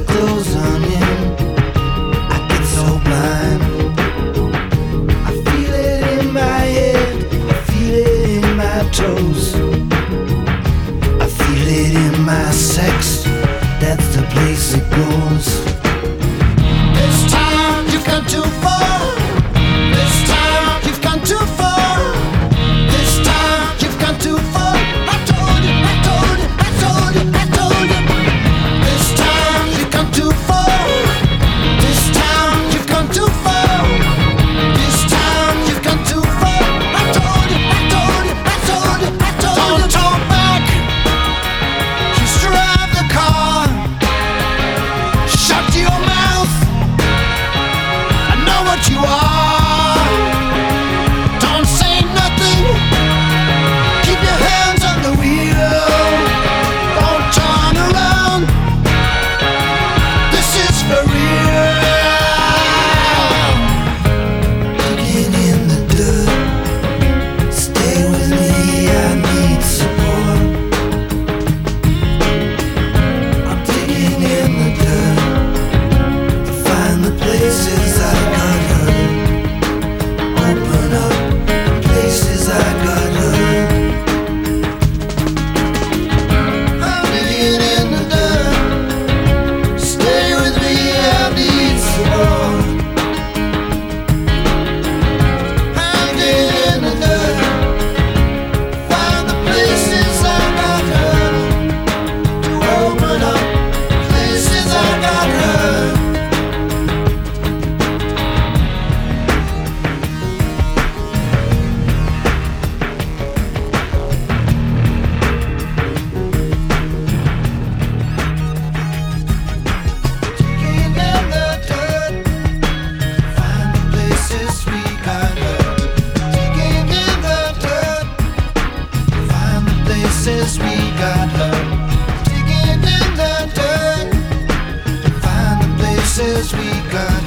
clothes on him. I get so blind. I feel it in my head, I feel it in my toes, I feel it in my sex. That's the place it goes. This time you've gone too far. This time you've gone too far. This time you've gone too far. I told you, I told you, I told you, I told you. This time you've gone too far. This time you've gone too far. This time you've gone too far. I told you, I told you, I told you, I told you. Don't talk back. Just drive the car. Shut your mouth. I know what you are. Don't say nothing. Keep your hands on the wheel. Don't turn around. This is for real. Digging in the dirt. Stay with me, I need support. I'm digging in the dirt to find the places I got hurt. Open up the places I got hurt. I'm digging in the dirt. Stay with me, I need support. I'm digging in the dirt. Find the places I got hurt. To open up places I got hurt. Digging in the dirt. Find the places we got hurt. Digging in the dirt. Find the places we got hurt. Digging in the dirt. Find the places we got